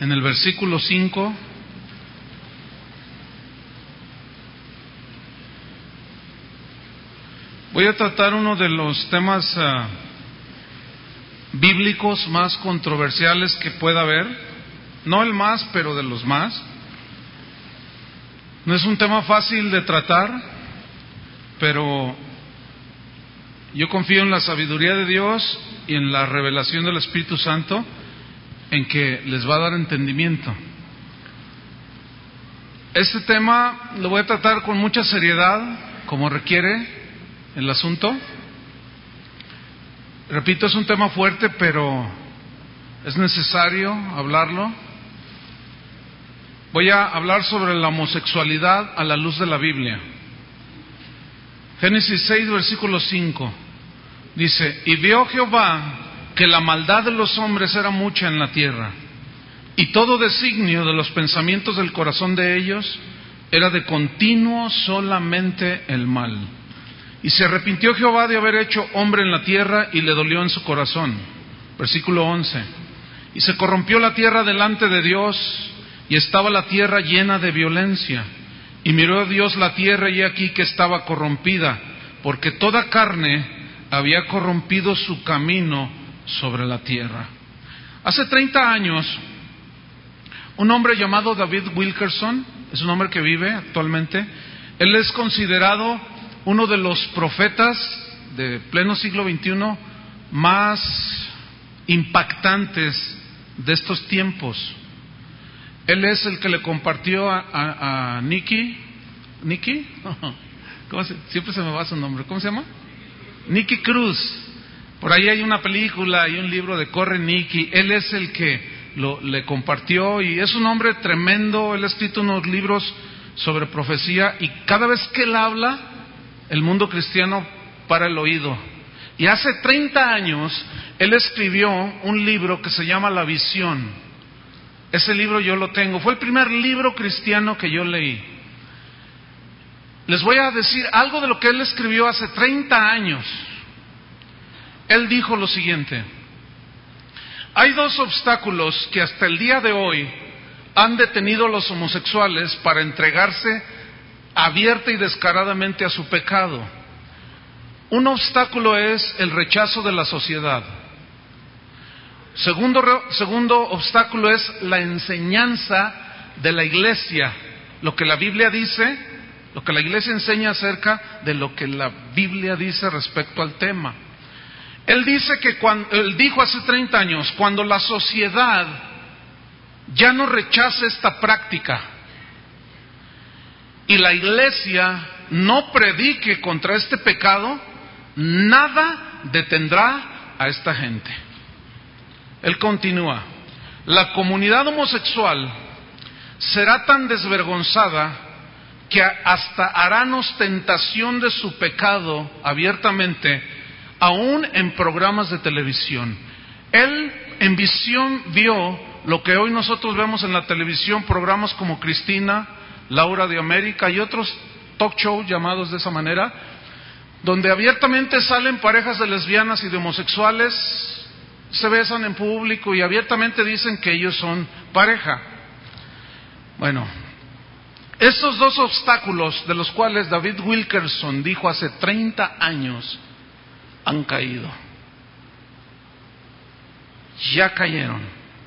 en el versículo 5. Voy a tratar uno de los temas bíblicos más controversiales que pueda haber, no el más, pero de los más. No es un tema fácil de tratar, pero yo confío en la sabiduría de Dios y en la revelación del Espíritu Santo, en que les va a dar entendimiento. Este tema lo voy a tratar con mucha seriedad, como requiere el asunto. Repito, es un tema fuerte, pero es necesario hablarlo. Voy a hablar sobre la homosexualidad a la luz de la Biblia. Génesis 6, versículo 5, dice: y vio Jehová que la maldad de los hombres era mucha en la tierra, y todo designio de los pensamientos del corazón de ellos era de continuo solamente el mal. Y se arrepintió Jehová de haber hecho hombre en la tierra, y le dolió en su corazón. Versículo 11. Y se corrompió la tierra delante de Dios, y estaba la tierra llena de violencia. Y miró Dios la tierra, y aquí que estaba corrompida, porque toda carne había corrompido su camino sobre la tierra. Hace 30 años, un hombre llamado David Wilkerson, es un hombre que vive actualmente, él es considerado uno de los profetas de pleno siglo XXI más impactantes de estos tiempos. Él es el que le compartió a Nicky, siempre se me va su nombre, ¿cómo se llama? Nicky Cruz. Por ahí hay una película y un libro de Corre Nicky. Él es el que le compartió, y es un hombre tremendo. Él ha escrito unos libros sobre profecía, y cada vez que él habla, el mundo cristiano para el oído. Y hace 30 años él escribió un libro que se llama La Visión. Ese libro yo lo tengo, fue el primer libro cristiano que yo leí. Les voy a decir algo de lo que él escribió hace 30 años. Él dijo lo siguiente: hay dos obstáculos que hasta el día de hoy han detenido a los homosexuales para entregarse abierta y descaradamente a su pecado. Un obstáculo es el rechazo de la sociedad. Segundo obstáculo es la enseñanza de la iglesia, lo que la Biblia dice, lo que la iglesia enseña acerca de lo que la Biblia dice respecto al tema. Él dijo hace 30 años, cuando la sociedad ya no rechace esta práctica y la iglesia no predique contra este pecado, nada detendrá a esta gente. Él continúa: la comunidad homosexual será tan desvergonzada que hasta harán ostentación de su pecado abiertamente, aún en programas de televisión. Él en visión vio lo que hoy nosotros vemos en la televisión, programas como Cristina, Laura de América y otros talk shows llamados de esa manera, donde abiertamente salen parejas de lesbianas y de homosexuales, se besan en público y abiertamente dicen que ellos son pareja. Bueno, estos dos obstáculos de los cuales David Wilkerson dijo hace 30 años han caído. Ya cayeron.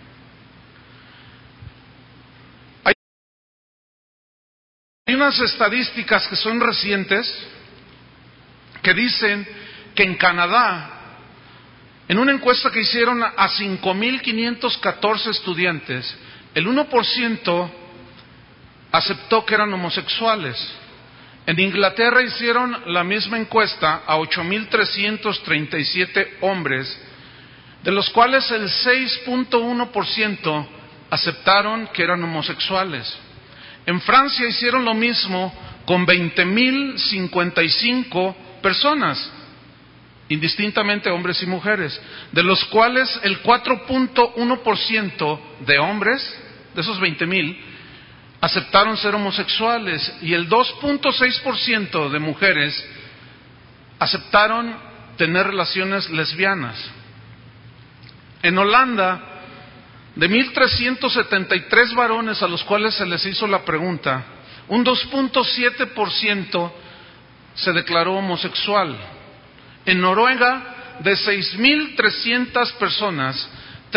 Hay unas estadísticas que son recientes que dicen que en Canadá, en una encuesta que hicieron a 5,514 estudiantes, el 1% aceptó que eran homosexuales. En Inglaterra hicieron la misma encuesta a 8,337 hombres, de los cuales el 6,1% aceptaron que eran homosexuales. En Francia hicieron lo mismo con 20,055 personas, indistintamente hombres y mujeres, de los cuales el 4,1% de hombres, de esos 20,000, aceptaron ser homosexuales, y el 2,6% de mujeres aceptaron tener relaciones lesbianas. En Holanda De 1,373 varones a los cuales se les hizo la pregunta, un 2.7% se declaró homosexual. En Noruega, de 6,300 personas,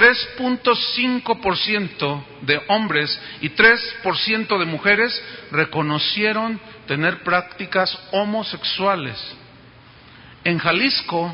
3.5% de hombres y 3% de mujeres reconocieron tener prácticas homosexuales. En Jalisco,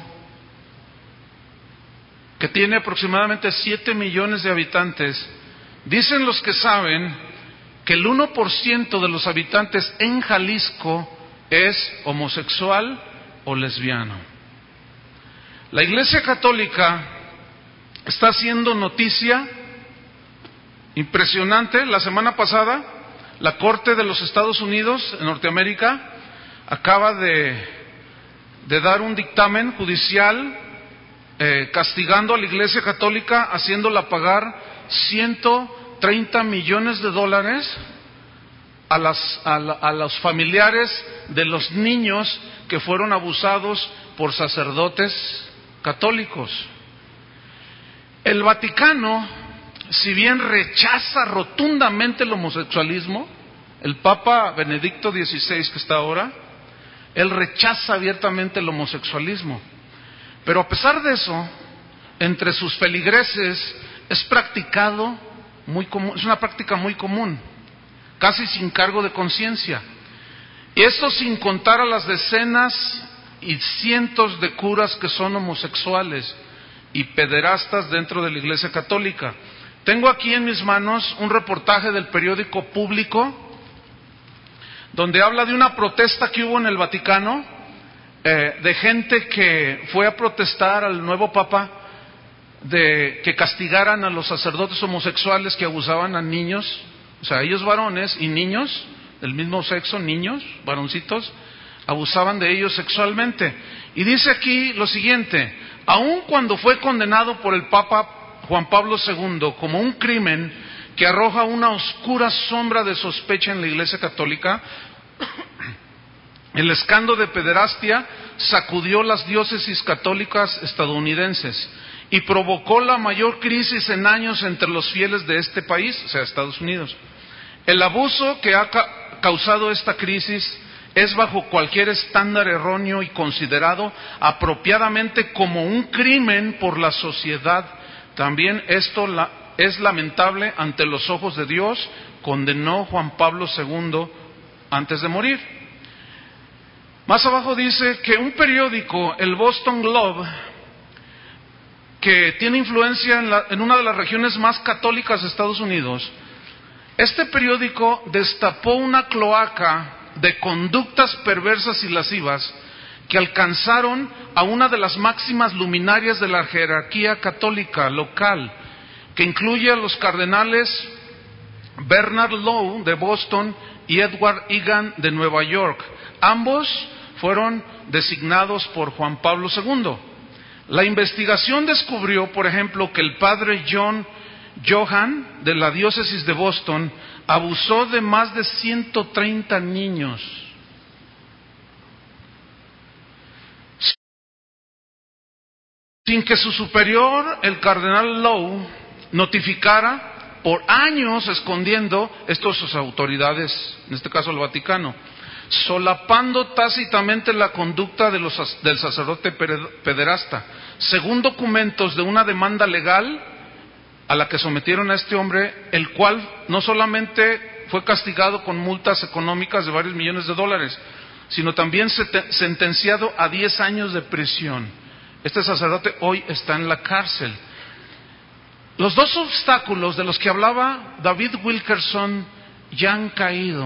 que tiene aproximadamente 7 millones de habitantes, dicen los que saben que el 1% de los habitantes en Jalisco es homosexual o lesbiano. La Iglesia Católica está haciendo noticia impresionante. La semana pasada, la Corte de los Estados Unidos, en Norteamérica, acaba de dar un dictamen judicial castigando a la Iglesia Católica, haciéndola pagar $130 millones a los familiares de los niños que fueron abusados por sacerdotes católicos. El Vaticano, si bien rechaza rotundamente el homosexualismo, el Papa Benedicto XVI, que está ahora, él rechaza abiertamente el homosexualismo. Pero a pesar de eso, entre sus feligreses es practicado muy común, es una práctica muy común, casi sin cargo de conciencia. Y esto sin contar a las decenas y cientos de curas que son homosexuales y pederastas dentro de la Iglesia Católica. Tengo aquí en mis manos un reportaje del periódico Público, donde habla de una protesta que hubo en el Vaticano, de gente que fue a protestar al nuevo Papa de que castigaran a los sacerdotes homosexuales que abusaban a niños, o sea, ellos varones y niños del mismo sexo, niños, varoncitos, abusaban de ellos sexualmente. Y dice aquí lo siguiente: aun cuando fue condenado por el Papa Juan Pablo II como un crimen que arroja una oscura sombra de sospecha en la Iglesia Católica, el escándalo de pederastia sacudió las diócesis católicas estadounidenses y provocó la mayor crisis en años entre los fieles de este país, o sea, Estados Unidos. El abuso que ha causado esta crisis es bajo cualquier estándar erróneo y considerado apropiadamente como un crimen por la sociedad. También esto es lamentable ante los ojos de Dios, condenó Juan Pablo II antes de morir. Más abajo dice que un periódico, el Boston Globe, que tiene influencia en una de las regiones más católicas de Estados Unidos, este periódico destapó una cloaca de conductas perversas y lascivas que alcanzaron a una de las máximas luminarias de la jerarquía católica local, que incluye a los cardenales Bernard Lowe de Boston y Edward Egan de Nueva York. Ambos fueron designados por Juan Pablo II. La investigación descubrió, por ejemplo, que el padre John Johan de la diócesis de Boston abusó de más de 130 niños. Sin que su superior, el cardenal Lowe, notificara, por años escondiendo esto a sus autoridades, en este caso el Vaticano, solapando tácitamente la conducta del sacerdote pederasta. Según documentos de una demanda legal a la que sometieron a este hombre, el cual no solamente fue castigado con multas económicas de varios millones de dólares, sino también sentenciado a 10 años de prisión. Este sacerdote hoy está en la cárcel. Los dos obstáculos de los que hablaba David Wilkerson ya han caído.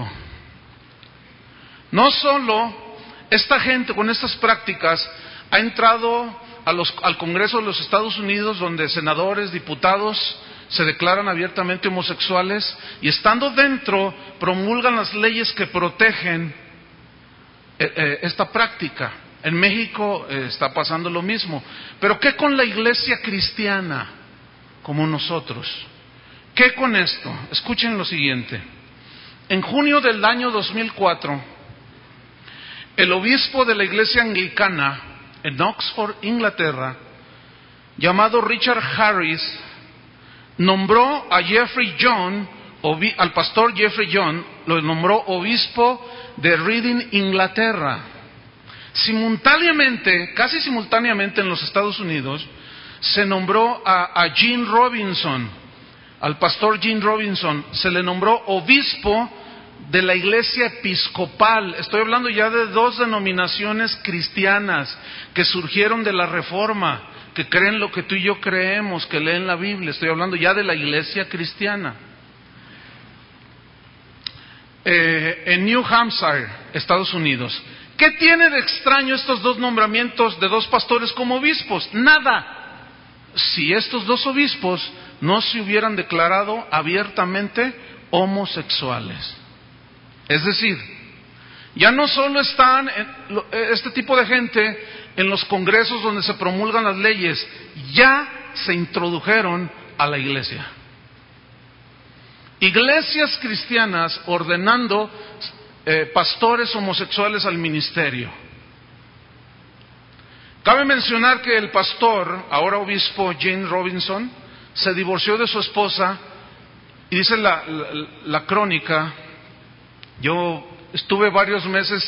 No solo esta gente con estas prácticas ha entrado al Congreso de los Estados Unidos, donde senadores, diputados se declaran abiertamente homosexuales, y estando dentro promulgan las leyes que protegen esta práctica. En México está pasando lo mismo. Pero ¿qué con la iglesia cristiana como nosotros? ¿Qué con esto? Escuchen lo siguiente. En junio del año 2004, el obispo de la iglesia anglicana en Oxford, Inglaterra, llamado Richard Harris, nombró a al pastor Jeffrey John, lo nombró obispo de Reading, Inglaterra. Simultáneamente, casi simultáneamente en los Estados Unidos, se nombró a Gene Robinson, al pastor Gene Robinson, se le nombró obispo de la iglesia episcopal. Estoy hablando ya de dos denominaciones cristianas que surgieron de la Reforma, que creen lo que tú y yo creemos, que leen la Biblia. Estoy hablando ya de la iglesia cristiana. En New Hampshire, Estados Unidos. ¿Qué tiene de extraño estos dos nombramientos de dos pastores como obispos? Nada. Si estos dos obispos no se hubieran declarado abiertamente homosexuales. Es decir, ya no solo están este tipo de gente en los congresos donde se promulgan las leyes, ya se introdujeron a la iglesia. Iglesias cristianas ordenando pastores homosexuales al ministerio. Cabe mencionar que el pastor, ahora obispo Gene Robinson, se divorció de su esposa y dice la crónica. Yo estuve varios meses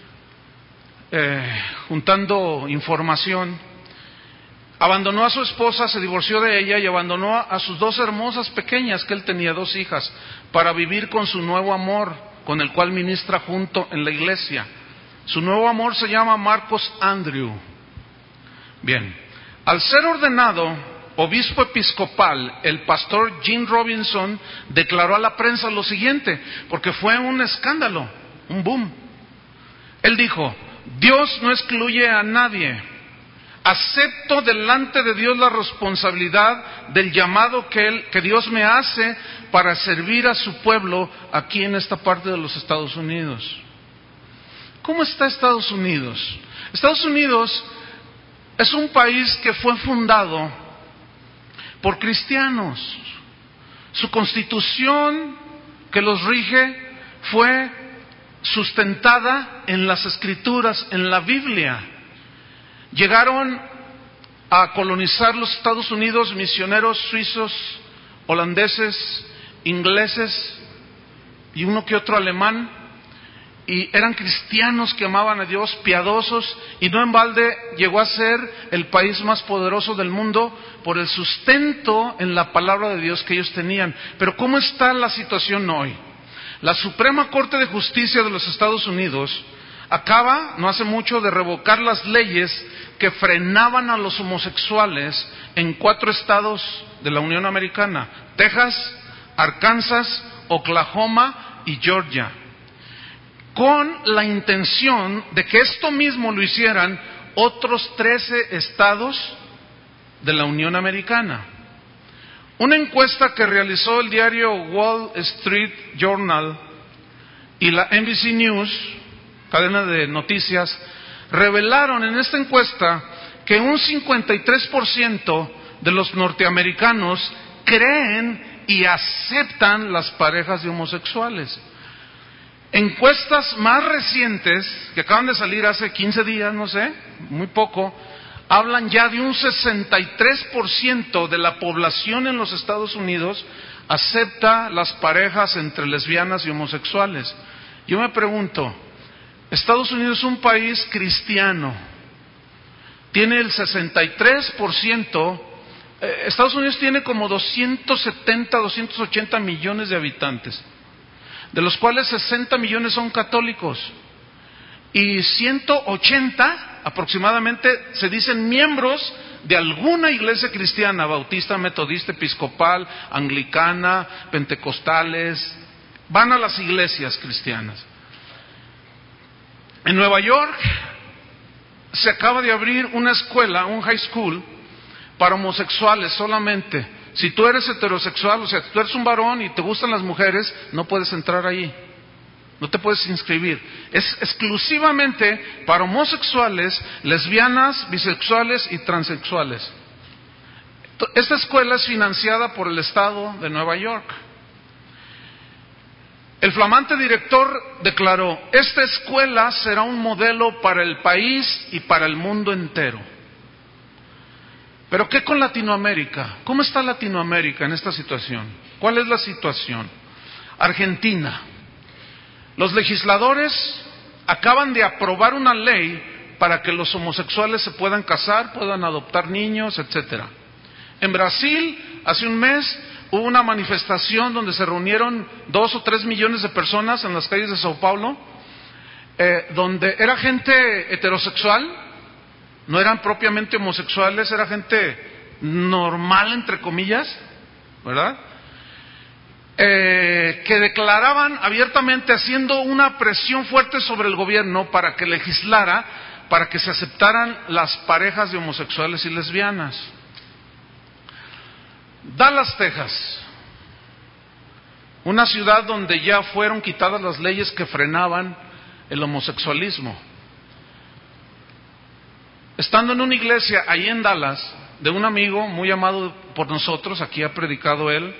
juntando información. Abandonó a su esposa, se divorció de ella y abandonó a sus dos hermosas pequeñas, que él tenía 2 hijas, para vivir con su nuevo amor, con el cual ministra junto en la iglesia. Su nuevo amor se llama Marcos Andrew. Bien, al ser ordenado obispo episcopal, el pastor Gene Robinson declaró a la prensa lo siguiente, porque fue un escándalo, un boom. Él dijo: Dios no excluye a nadie. Acepto delante de Dios la responsabilidad del llamado que Dios me hace para servir a su pueblo aquí en esta parte de los Estados Unidos. ¿Cómo está Estados Unidos? Estados Unidos es un país que fue fundado por cristianos. Su constitución que los rige fue sustentada en las Escrituras, en la Biblia. Llegaron a colonizar los Estados Unidos misioneros suizos, holandeses, ingleses y uno que otro alemán, y eran cristianos que amaban a Dios, piadosos, y no en balde llegó a ser el país más poderoso del mundo por el sustento en la palabra de Dios que ellos tenían. Pero ¿cómo está la situación hoy? La Suprema Corte de Justicia de los Estados Unidos acaba, no hace mucho, de revocar las leyes que frenaban a los homosexuales en 4 estados de la Unión Americana: Texas, Arkansas, Oklahoma y Georgia, con la intención de que esto mismo lo hicieran otros 13 estados de la Unión Americana. Una encuesta que realizó el diario Wall Street Journal y la NBC News, cadena de noticias, revelaron en esta encuesta que un 53% de los norteamericanos creen y aceptan las parejas de homosexuales. Encuestas más recientes, que acaban de salir hace 15 días, no sé, muy poco, hablan ya de un 63% de la población en los Estados Unidos acepta las parejas entre lesbianas y homosexuales. Yo me pregunto, Estados Unidos es un país cristiano, tiene el 63%, Estados Unidos tiene como 270, 280 millones de habitantes, de los cuales 60 millones son católicos y 180 aproximadamente se dicen miembros de alguna iglesia cristiana: bautista, metodista, episcopal, anglicana, pentecostales. Van a las iglesias cristianas. En Nueva York se acaba de abrir una escuela, un high school, para homosexuales solamente. Si tú eres heterosexual, o sea, si tú eres un varón y te gustan las mujeres, no puedes entrar ahí, no te puedes inscribir. Es exclusivamente para homosexuales, lesbianas, bisexuales y transexuales. Esta escuela es financiada por el estado de Nueva York. El flamante director declaró: esta escuela será un modelo para el país y para el mundo entero. Pero ¿qué con Latinoamérica? ¿Cómo está Latinoamérica en esta situación? ¿Cuál es la situación? Argentina. Los legisladores acaban de aprobar una ley para que los homosexuales se puedan casar, puedan adoptar niños, etcétera. En Brasil, hace un mes, hubo una manifestación donde se reunieron 2 o 3 millones de personas en las calles de Sao Paulo, donde era gente heterosexual, no eran propiamente homosexuales, era gente normal, entre comillas, ¿verdad? Que declaraban abiertamente, haciendo una presión fuerte sobre el gobierno para que legislara, para que se aceptaran las parejas de homosexuales y lesbianas. Dallas, Texas, una ciudad donde ya fueron quitadas las leyes que frenaban el homosexualismo. Estando en una iglesia ahí en Dallas, de un amigo muy amado por nosotros, aquí ha predicado él,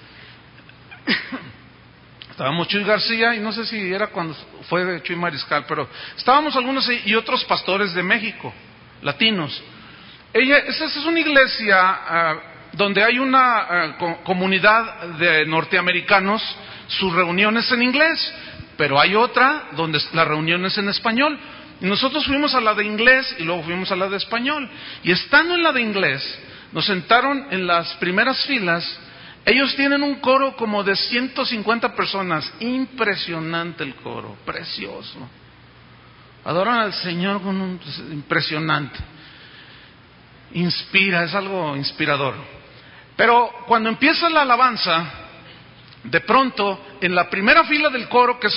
estábamos Chuy García, y no sé si era cuando fue Chuy Mariscal, pero estábamos algunos y otros pastores de México, latinos. Esa es una iglesia donde hay una comunidad de norteamericanos, sus reuniones en inglés, pero hay otra donde las reuniones en español. Y nosotros fuimos a la de inglés y luego fuimos a la de español. Y estando en la de inglés, nos sentaron en las primeras filas. Ellos tienen un coro como de 150 personas. Impresionante el coro, precioso. Adoran al Señor con impresionante. Inspira, es algo inspirador. Pero cuando empieza la alabanza, de pronto, en la primera fila del coro, que es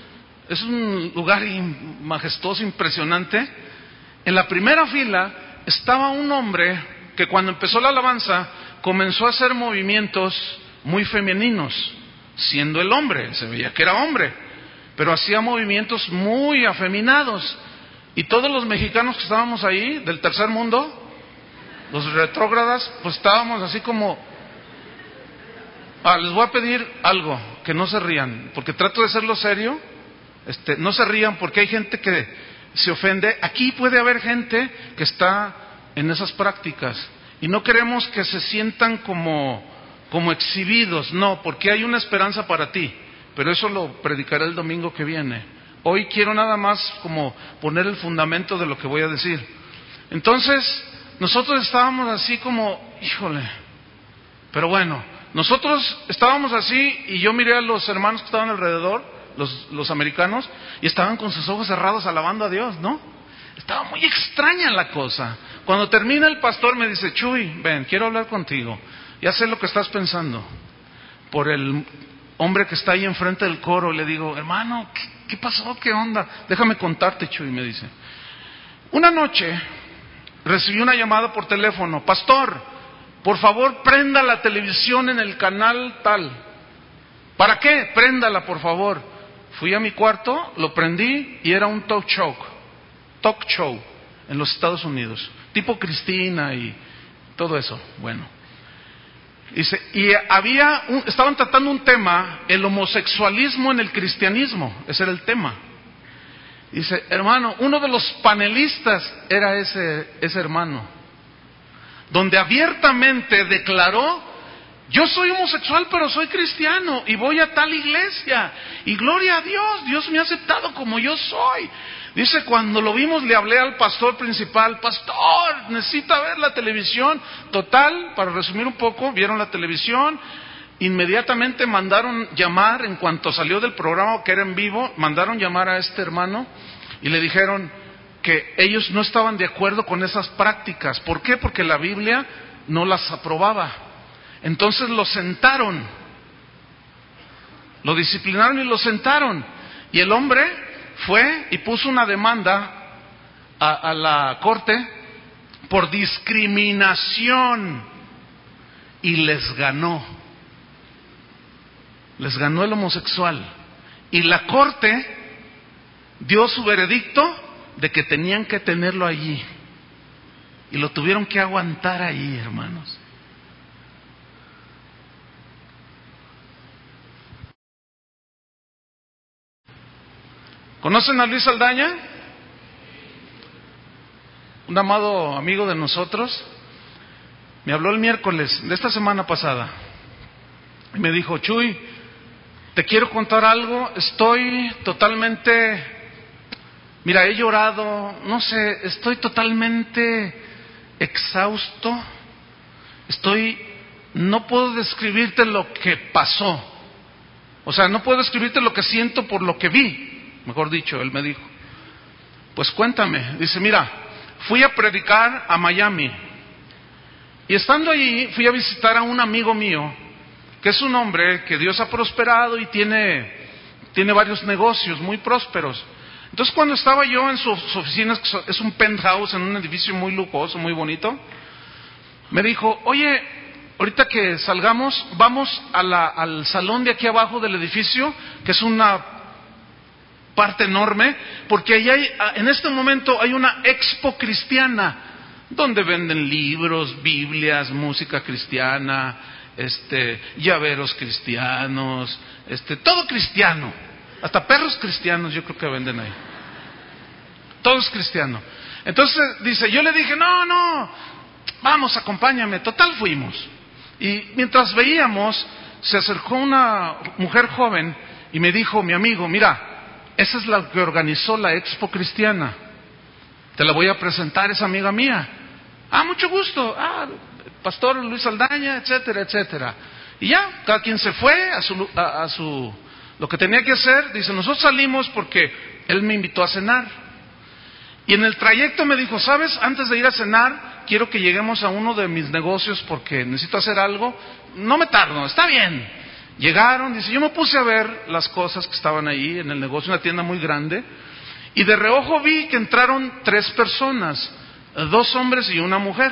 un lugar majestuoso, impresionante, en la primera fila estaba un hombre que cuando empezó la alabanza comenzó a hacer movimientos muy femeninos, siendo el hombre, se veía que era hombre, pero hacía movimientos muy afeminados. Y todos los mexicanos que estábamos ahí, del tercer mundo, los retrógradas, pues estábamos así como... les voy a pedir algo, que no se rían, porque trato de serlo serio. No se rían porque hay gente que se ofende. Aquí puede haber gente que está en esas prácticas y no queremos que se sientan como exhibidos, no, porque hay una esperanza para ti, pero eso lo predicaré el domingo que viene. Hoy quiero nada más como poner el fundamento de lo que voy a decir. Entonces, nosotros estábamos así como, híjole, pero bueno, nosotros estábamos así y yo miré a los hermanos que estaban alrededor, los americanos, y estaban con sus ojos cerrados alabando a Dios, ¿no? Estaba muy extraña la cosa. Cuando termina el pastor me dice, Chuy, ven, quiero hablar contigo. Ya sé lo que estás pensando. Por el hombre que está ahí enfrente del coro, le digo, hermano, ¿qué pasó? ¿Qué onda? Déjame contarte, Chuy, me dice. Una noche recibí una llamada por teléfono, pastor, por favor prenda la televisión en el canal tal. ¿Para qué? Préndala, por favor. Fui a mi cuarto, lo prendí y era un talk show en los Estados Unidos, tipo Cristina y todo eso. Bueno, dice, y estaban tratando un tema, el homosexualismo en el cristianismo, ese era el tema. Dice, hermano, uno de los panelistas era ese hermano, donde abiertamente declaró, yo soy homosexual pero soy cristiano y voy a tal iglesia y gloria a Dios, Dios me ha aceptado como yo soy. Dice, cuando lo vimos le hablé al pastor principal, pastor, necesita ver la televisión. Total, para resumir un poco, vieron la televisión, inmediatamente mandaron llamar, en cuanto salió del programa que era en vivo, mandaron llamar a este hermano y le dijeron que ellos no estaban de acuerdo con esas prácticas. ¿Por qué? Porque la Biblia no las aprobaba. Entonces lo sentaron, lo disciplinaron y lo sentaron. Y el hombre fue y puso una demanda a la corte por discriminación y les ganó el homosexual. Y la corte dio su veredicto de que tenían que tenerlo allí. Y lo tuvieron que aguantar ahí, hermanos. ¿Conocen a Luis Saldaña? Un amado amigo de nosotros. me habló el miércoles de esta semana pasada y me dijo: Chuy, te quiero contar algo, estoy totalmente, mira, he llorado, no sé, estoy totalmente exhausto, no puedo describirte lo que pasó, o sea, no puedo describirte lo que siento por lo que vi, mejor dicho, él me dijo. Pues cuéntame, dice, mira, fui a predicar a Miami y estando allí fui a visitar a un amigo mío, que es un hombre que Dios ha prosperado y tiene varios negocios muy prósperos. Entonces cuando estaba yo en sus oficinas, que es un penthouse en un edificio muy lujoso, muy bonito, me dijo: oye, ahorita que salgamos, vamos al salón de aquí abajo del edificio, que es una parte enorme, porque ahí en este momento hay una expo cristiana, donde venden libros, Biblias, música cristiana, llaveros cristianos, todo cristiano, hasta perros cristianos yo creo que venden ahí, todo es cristiano. Entonces dice, yo le dije, no, vamos, acompáñame, total fuimos. Y mientras veíamos, se acercó una mujer joven y me dijo: mi amigo, mira, esa es la que organizó la expo cristiana, te la voy a presentar, es amiga mía. Ah, mucho gusto. Pastor Luis Saldaña, etcétera, etcétera. Y ya, cada quien se fue a su lo que tenía que hacer. Dice, nosotros salimos porque él me invitó a cenar. Y en el trayecto me dijo, ¿sabes? Antes de ir a cenar, quiero que lleguemos a uno de mis negocios porque necesito hacer algo. No me tardo, está bien. Llegaron, dice, yo me puse a ver las cosas que estaban ahí en el negocio, una tienda muy grande. Y de reojo vi que entraron 3 personas, 2 hombres y una mujer.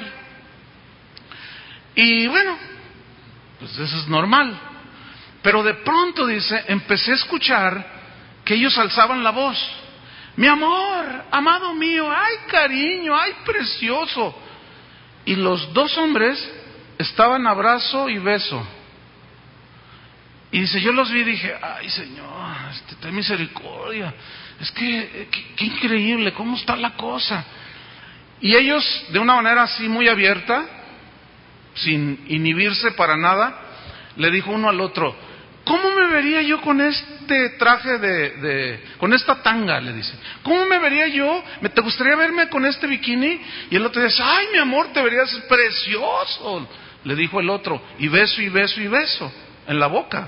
Y bueno, pues eso es normal. Pero de pronto, dice, empecé a escuchar que ellos alzaban la voz. Mi amor, amado mío, ay cariño, ay precioso. Y los 2 hombres estaban abrazo y beso. Y dice, yo los vi y dije, ay Señor, ten misericordia. Es que, qué increíble, cómo está la cosa. Y ellos, de una manera así muy abierta, sin inhibirse para nada, le dijo uno al otro, ¿cómo me vería yo con este traje con esta tanga? Le dice, ¿cómo me vería yo? ¿Te gustaría verme con este bikini? Y el otro dice, ay mi amor, te verías precioso. Le dijo el otro, y beso, y beso, y beso, en la boca.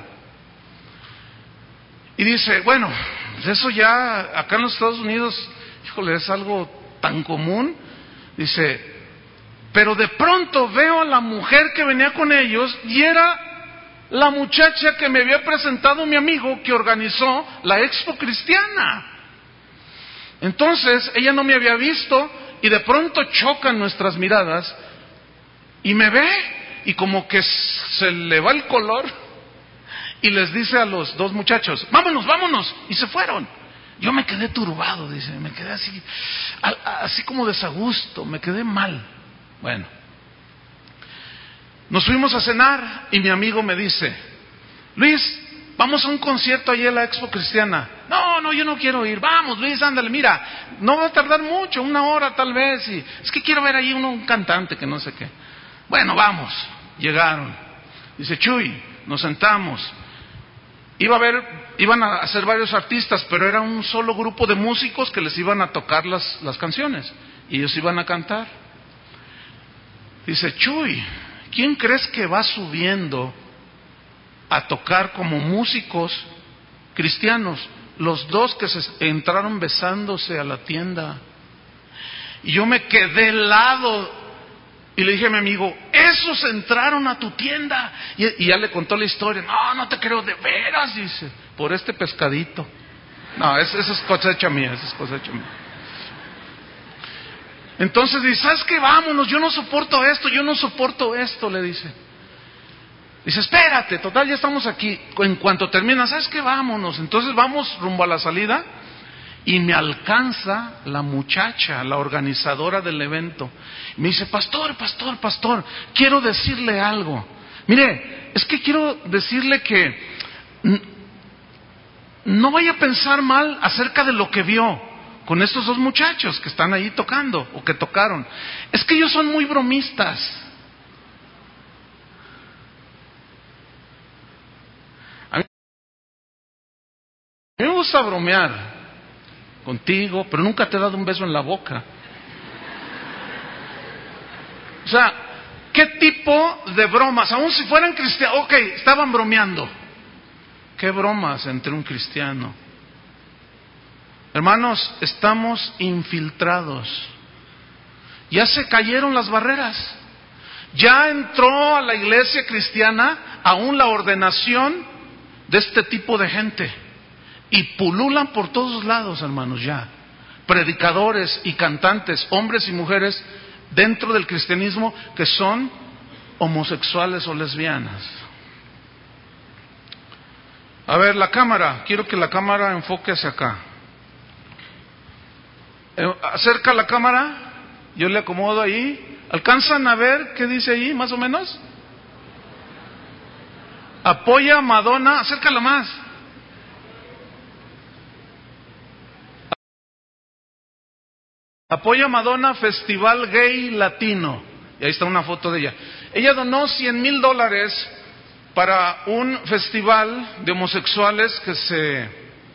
Y dice, bueno, eso ya acá en los Estados Unidos, híjole, es algo tan común. Dice, pero de pronto veo a la mujer que venía con ellos y era la muchacha que me había presentado mi amigo que organizó la expo cristiana. Entonces ella no me había visto y de pronto chocan nuestras miradas y me ve y como que se le va el color y les dice a los 2 muchachos, vámonos, y se fueron. Yo me quedé turbado, dice, me quedé así como desagusto, me quedé mal. Bueno, nos fuimos a cenar y mi amigo me dice, Luis, vamos a un concierto allí en la Expo Cristiana. No, yo no quiero ir. Vamos, Luis, ándale, mira, no va a tardar mucho, 1 hora tal vez. Y es que quiero ver ahí un cantante que no sé qué. Bueno, vamos. Llegaron. Dice, Chuy, nos sentamos. Iban a hacer varios artistas, pero era un solo grupo de músicos que les iban a tocar las canciones. Y ellos iban a cantar. Dice, Chuy, ¿quién crees que va subiendo a tocar como músicos cristianos? Los 2 que se entraron besándose a la tienda. Y yo me quedé helado y le dije a mi amigo, esos entraron a tu tienda. Y ya le contó la historia. No te creo, de veras, dice, por este pescadito. No, esa es cosecha mía, Entonces dice, ¿sabes qué? Vámonos, yo no soporto esto, le dice. Dice, espérate, total, ya estamos aquí. En cuanto termina, ¿sabes qué? Vámonos. Entonces vamos rumbo a la salida y me alcanza la muchacha, la organizadora del evento. Me dice, pastor, quiero decirle algo. Mire, es que quiero decirle que no vaya a pensar mal acerca de lo que vio con estos 2 muchachos que están ahí tocando o que tocaron. Es que ellos son muy bromistas. gusta bromear contigo, pero nunca te he dado un beso en la boca. O sea, ¿qué tipo de bromas? Aún si fueran cristianos, ok, estaban bromeando. ¿Qué bromas entre un cristiano? Hermanos, estamos infiltrados. Ya se cayeron las barreras. Ya entró a la iglesia cristiana aún la ordenación de este tipo de gente. Y pululan por todos lados, hermanos, ya. Predicadores y cantantes, hombres y mujeres dentro del cristianismo que son homosexuales o lesbianas. A ver, la cámara, quiero que la cámara enfoque hacia acá. Acerca la cámara, yo le acomodo ahí. ¿Alcanzan a ver qué dice ahí, más o menos? Apoya a Madonna, acércala más. Apoya a Madonna Festival Gay Latino. Y ahí está una foto de ella. Ella donó $100,000 para un festival de homosexuales que se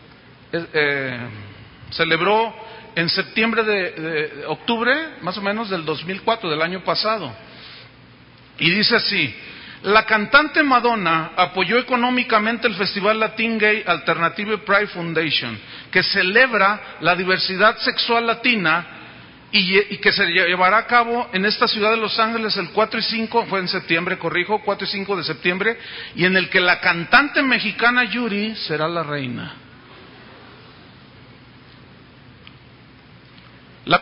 celebró en septiembre de octubre, más o menos del 2004, del año pasado. Y dice así: la cantante Madonna apoyó económicamente el Festival Latin Gay Alternative Pride Foundation, que celebra la diversidad sexual latina y que se llevará a cabo en esta ciudad de Los Ángeles el 4 y 5, fue en septiembre, 4 y 5 de septiembre, y en el que la cantante mexicana Yuri será la reina. La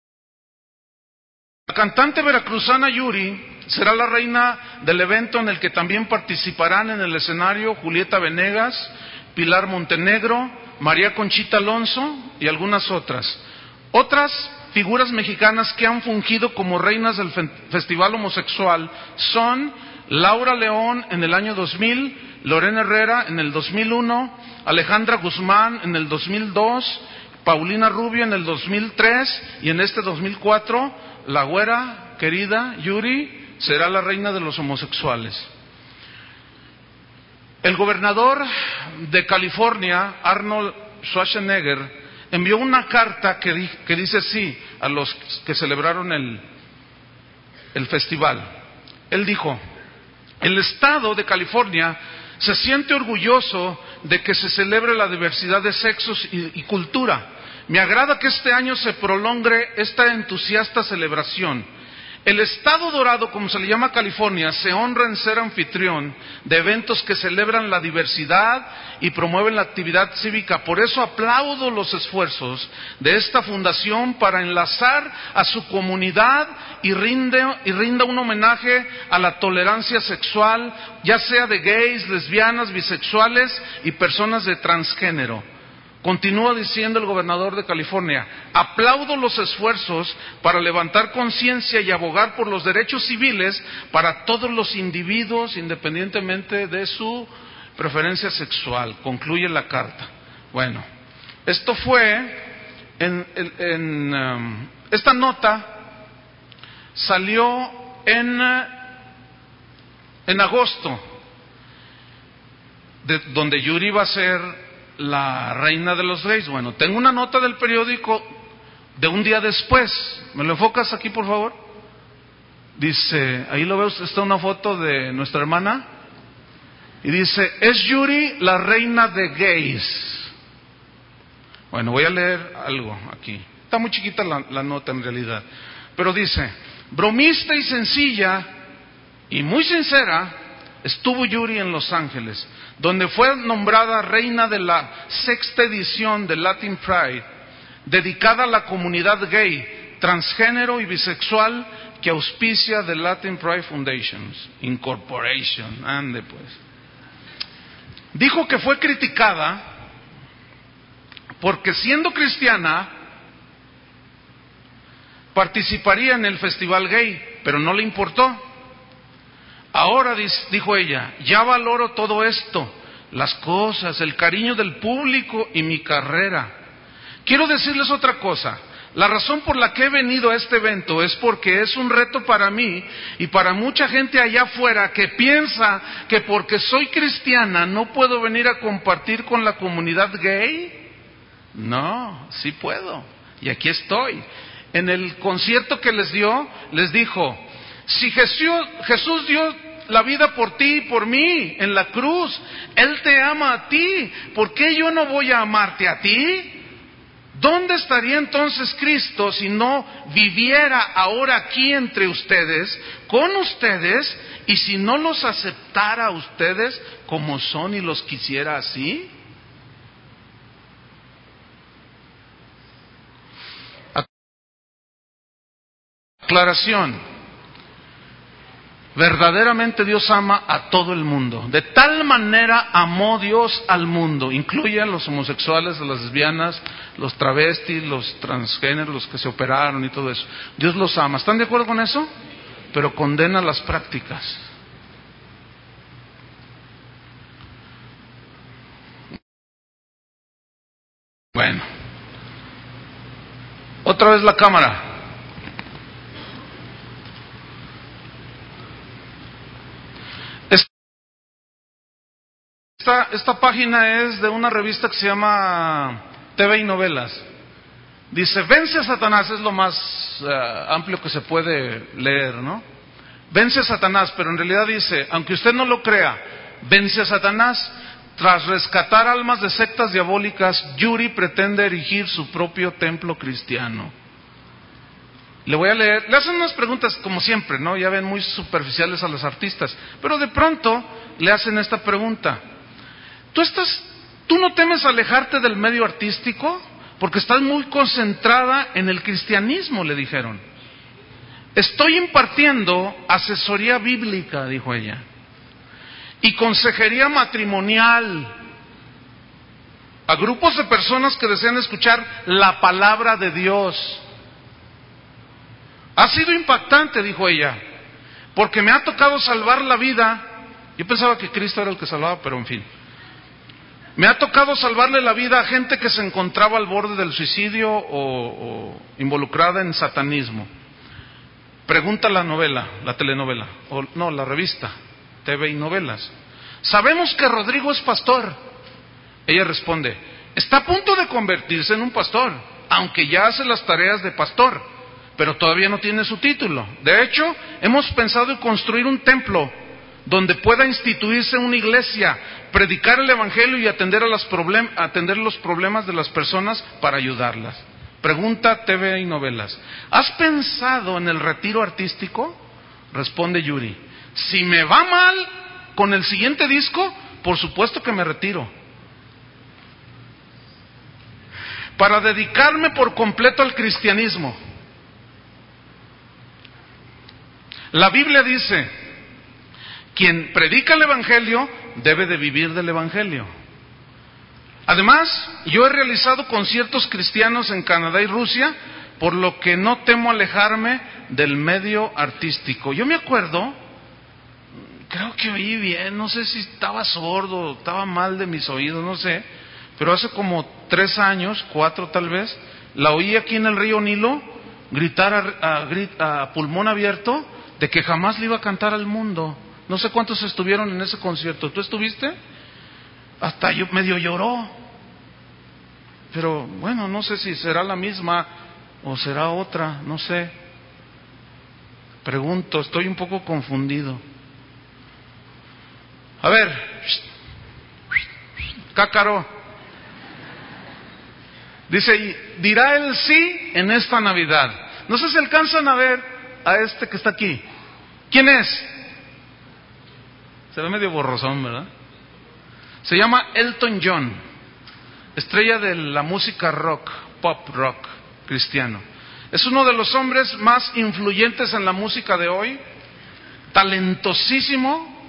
cantante veracruzana Yuri será la reina del evento, en el que también participarán en el escenario Julieta Venegas, Pilar Montenegro, María Conchita Alonso y algunas otras. Otras figuras mexicanas que han fungido como reinas del festival homosexual son Laura León en el año 2000, Lorena Herrera en el 2001, Alejandra Guzmán en el 2002, Paulina Rubio en el 2003 y en este 2004 la güera querida Yuri será la reina de los homosexuales. El gobernador de California, Arnold Schwarzenegger, envió una carta que dice así a los que celebraron el festival. Él dijo: el estado de California se siente orgulloso de que se celebre la diversidad de sexos y cultura. Me agrada que este año se prolongue esta entusiasta celebración. El Estado Dorado, como se le llama a California, se honra en ser anfitrión de eventos que celebran la diversidad y promueven la actividad cívica. Por eso aplaudo los esfuerzos de esta fundación para enlazar a su comunidad y rinda un homenaje a la tolerancia sexual, ya sea de gays, lesbianas, bisexuales y personas de transgénero. Continúa diciendo el gobernador de California: aplaudo los esfuerzos para levantar conciencia y abogar por los derechos civiles para todos los individuos, independientemente de su preferencia sexual. Concluye la carta. Bueno, esto fue esta nota salió en agosto, donde Yuri va a ser la reina de los gays. Bueno, tengo una nota del periódico de un día después. ¿Me lo enfocas aquí, por favor? Dice, ahí lo veo, está una foto de nuestra hermana y dice: ¿es Yuri la reina de gays? Bueno, voy a leer algo aquí. Está muy chiquita la nota en realidad, pero dice: bromista y sencilla y muy sincera estuvo Yuri en Los Ángeles, donde fue nombrada reina de la 6ª edición de Latin Pride, dedicada a la comunidad gay, transgénero y bisexual, que auspicia The Latin Pride Foundations Incorporation. Ande pues. Dijo que fue criticada porque, siendo cristiana, participaría en el festival gay, pero no le importó. Ahora, dijo ella, ya valoro todo esto, las cosas, el cariño del público y mi carrera. Quiero decirles otra cosa: La razón por la que he venido a este evento es porque es un reto para mí y para mucha gente allá afuera que piensa que porque soy cristiana no puedo venir a compartir con la comunidad gay. No, sí puedo. Y aquí estoy. En el concierto que les dio, les dijo, si Jesús dio la vida por ti y por mí en la cruz, Él te ama a ti, ¿por qué yo no voy a amarte a ti? ¿Dónde estaría entonces Cristo si no viviera ahora aquí entre ustedes, con ustedes, y si no los aceptara a ustedes como son y los quisiera así? Aclaración. Verdaderamente Dios ama a todo el mundo. De tal manera amó Dios al mundo. Incluye a los homosexuales, a las lesbianas, los travestis, los transgéneros, los que se operaron y todo eso. Dios los ama. ¿Están de acuerdo con eso? Pero condena las prácticas. Bueno. Otra vez la cámara. Esta página es de una revista que se llama TV y Novelas. Dice, vence a Satanás, es lo más amplio que se puede leer, ¿no? Vence a Satanás, pero en realidad dice, aunque usted no lo crea, vence a Satanás. Tras rescatar almas de sectas diabólicas, Yuri pretende erigir su propio templo cristiano. Le voy a leer, le hacen unas preguntas como siempre, ¿no? Ya ven, muy superficiales a los artistas, pero de pronto le hacen esta pregunta. ¿Tú no temes alejarte del medio artístico? Porque estás muy concentrada en el cristianismo, le dijeron. Estoy impartiendo asesoría bíblica, dijo ella, y consejería matrimonial a grupos de personas que desean escuchar la palabra de Dios. Ha sido impactante, dijo ella, porque me ha tocado salvar la vida. Yo pensaba que Cristo era el que salvaba, pero en fin. Me ha tocado salvarle la vida a gente que se encontraba al borde del suicidio o involucrada en satanismo. Pregunta la novela, la telenovela, o no, la revista, TV y Novelas. Sabemos que Rodrigo es pastor. Ella responde, está a punto de convertirse en un pastor, aunque ya hace las tareas de pastor, pero todavía no tiene su título. De hecho, hemos pensado en construir un templo donde pueda instituirse una iglesia, predicar el evangelio y atender los problemas de las personas para ayudarlas. Pregunta TV y Novelas. ¿Has pensado en el retiro artístico? Responde Yuri. Si me va mal con el siguiente disco, por supuesto que me retiro. Para dedicarme por completo al cristianismo. La Biblia dice, quien predica el evangelio debe de vivir del evangelio. Además, yo he realizado conciertos cristianos en Canadá y Rusia, por lo que no temo alejarme del medio artístico. Yo me acuerdo, creo que oí bien, no sé si estaba sordo, estaba mal de mis oídos, no sé, pero hace como 3 años, 4 tal vez, la oí aquí en el río Nilo gritar a pulmón abierto de que jamás le iba a cantar al mundo. No sé cuántos estuvieron en ese concierto. ¿Tú estuviste? Hasta yo medio lloró. Pero bueno, no sé si será la misma o será otra, no sé. Pregunto, estoy un poco confundido. A ver, cácaro. Dice, dirá él sí en esta Navidad. No sé si alcanzan a ver a este que está aquí. ¿Quién es? Se ve medio borrosón, ¿verdad? Se llama Elton John, estrella de la música rock, pop rock cristiano. Es uno de los hombres más influyentes en la música de hoy, talentosísimo.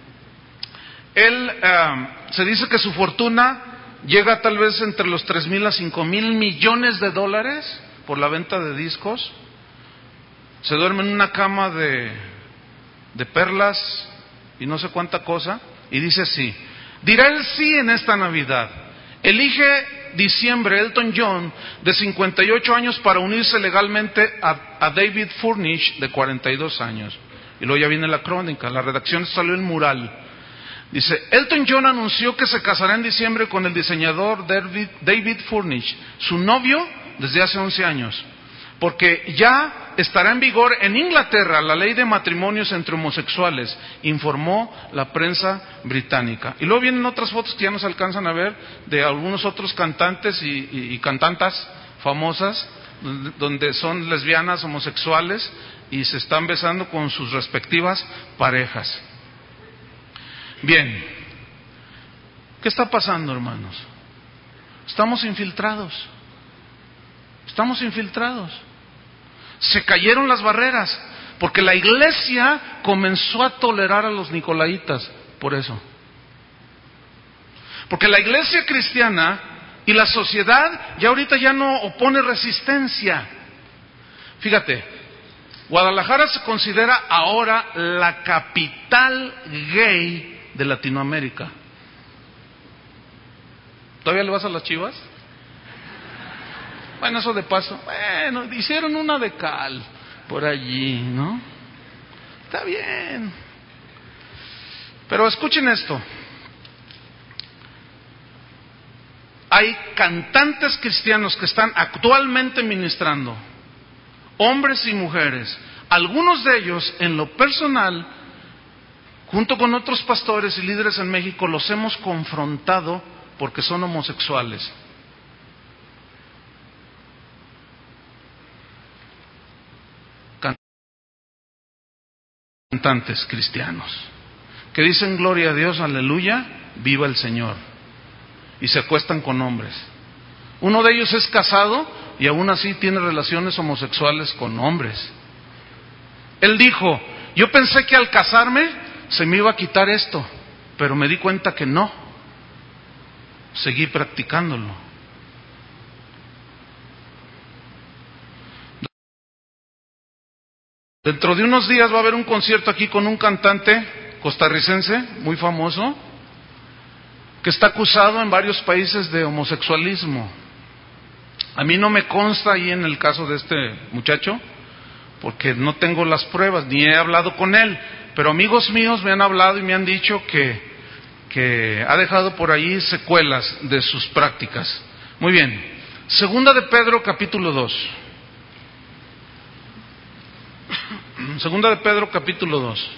Él se dice que su fortuna llega tal vez entre los 3,000 a 5,000 millones de dólares por la venta de discos. Se duerme en una cama de perlas y no sé cuánta cosa, y dice así, dirá él sí en esta Navidad, elige diciembre Elton John, de 58 años, para unirse legalmente a David Furnish, de 42 años. Y luego ya viene la crónica, la redacción salió en mural. Dice, Elton John anunció que se casará en diciembre con el diseñador David Furnish, su novio desde hace 11 años, porque ya estará en vigor en Inglaterra la ley de matrimonios entre homosexuales, informó la prensa británica. Y luego vienen otras fotos que ya no se alcanzan a ver, de algunos otros cantantes y cantantas famosas, donde son lesbianas, homosexuales, y se están besando con sus respectivas parejas. Bien, ¿qué está pasando, hermanos? Estamos infiltrados. Se cayeron las barreras, porque la iglesia comenzó a tolerar a los nicolaitas, por eso. Porque la iglesia cristiana y la sociedad ya ahorita ya no opone resistencia. Fíjate, Guadalajara se considera ahora la capital gay de Latinoamérica. ¿Todavía le vas a las Chivas? Bueno, eso de paso. Bueno, hicieron una de cal por allí, ¿no? Está bien. Pero escuchen esto. Hay cantantes cristianos que están actualmente ministrando, hombres y mujeres. Algunos de ellos, en lo personal, junto con otros pastores y líderes en México, los hemos confrontado porque son homosexuales. Cantantes cristianos que dicen gloria a Dios, aleluya, viva el Señor, y se acuestan con hombres. Uno de ellos es casado y aún así tiene relaciones homosexuales con hombres. Él dijo, yo pensé que al casarme se me iba a quitar esto, pero me di cuenta que no. Seguí practicándolo. Dentro de unos días va a haber un concierto aquí con un cantante costarricense muy famoso que está acusado en varios países de homosexualismo. A mí no me consta ahí en el caso de este muchacho, porque no tengo las pruebas, ni he hablado con él, pero amigos míos me han hablado y me han dicho que ha dejado por ahí secuelas de sus prácticas. Muy bien, Segunda de Pedro capítulo 2. Segunda de Pedro capítulo 2.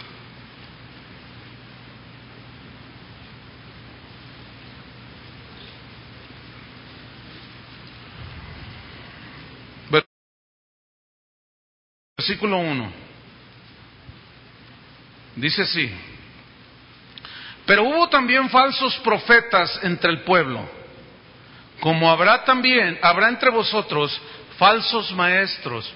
Versículo 1. Dice así: pero hubo también falsos profetas entre el pueblo, como habrá entre vosotros falsos maestros,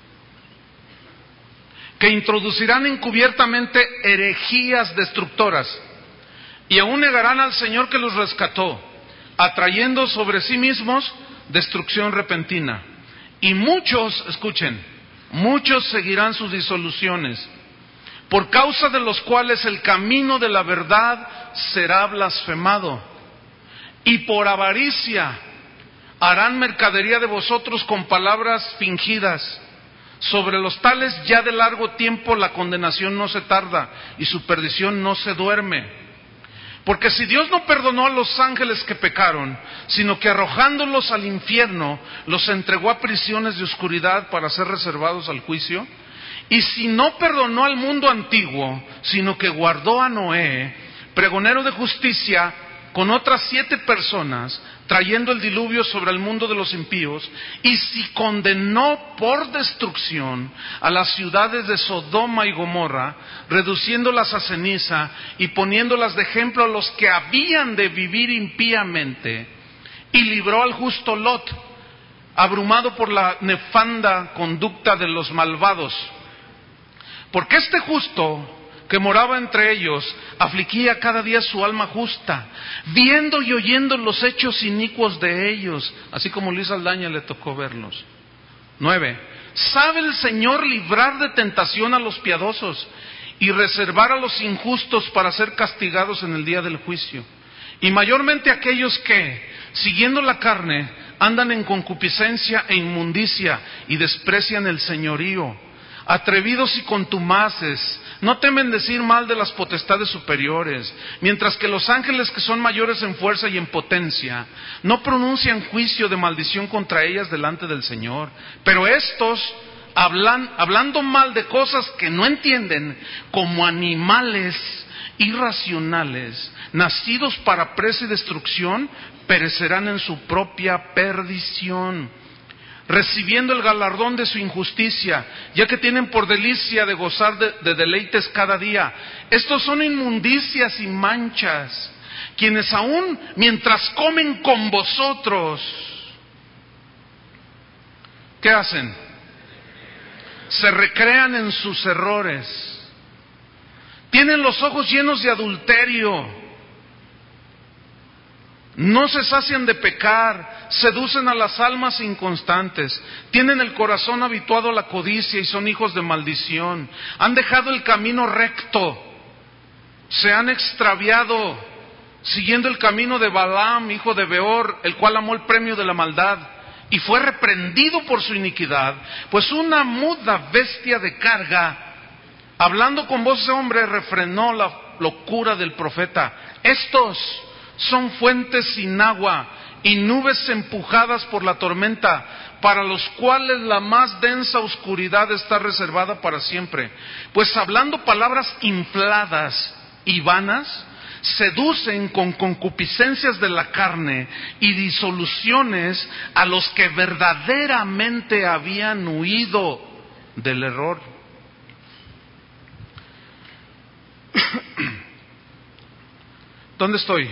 que introducirán encubiertamente herejías destructoras, y aún negarán al Señor que los rescató, atrayendo sobre sí mismos destrucción repentina. Y muchos, escuchen, muchos seguirán sus disoluciones, por causa de los cuales el camino de la verdad será blasfemado. Y por avaricia harán mercadería de vosotros con palabras fingidas. Sobre los tales ya de largo tiempo la condenación no se tarda y su perdición no se duerme. Porque si Dios no perdonó a los ángeles que pecaron, sino que arrojándolos al infierno, los entregó a prisiones de oscuridad para ser reservados al juicio, y si no perdonó al mundo antiguo, sino que guardó a Noé, pregonero de justicia, con otras 7 personas, trayendo el diluvio sobre el mundo de los impíos, y si condenó por destrucción a las ciudades de Sodoma y Gomorra, reduciéndolas a ceniza y poniéndolas de ejemplo a los que habían de vivir impíamente, y libró al justo Lot, abrumado por la nefanda conducta de los malvados. Porque este justo que moraba entre ellos afligía cada día su alma justa, viendo y oyendo los hechos inicuos de ellos, así como Luis Aldaña le tocó verlos. 9. Sabe el Señor librar de tentación a los piadosos y reservar a los injustos para ser castigados en el día del juicio. Y mayormente aquellos que, siguiendo la carne, andan en concupiscencia e inmundicia y desprecian el señorío. Atrevidos y contumaces, no temen decir mal de las potestades superiores, mientras que los ángeles que son mayores en fuerza y en potencia, no pronuncian juicio de maldición contra ellas delante del Señor. Pero estos, hablando mal de cosas que no entienden, como animales irracionales, nacidos para presa y destrucción, perecerán en su propia perdición, recibiendo el galardón de su injusticia, ya que tienen por delicia de gozar de deleites cada día. Estos son inmundicias y manchas, quienes aún mientras comen con vosotros, ¿qué hacen? Se recrean en sus errores. Tienen los ojos llenos de adulterio. No se sacian de pecar, seducen a las almas inconstantes, tienen el corazón habituado a la codicia y son hijos de maldición. Han dejado el camino recto, se han extraviado, siguiendo el camino de Balaam, hijo de Beor, el cual amó el premio de la maldad y fue reprendido por su iniquidad, pues una muda bestia de carga, hablando con voz de hombre, refrenó la locura del profeta. Estos son fuentes sin agua y nubes empujadas por la tormenta, para los cuales la más densa oscuridad está reservada para siempre. Pues hablando palabras infladas y vanas, seducen con concupiscencias de la carne y disoluciones a los que verdaderamente habían huido del error. ¿Dónde estoy?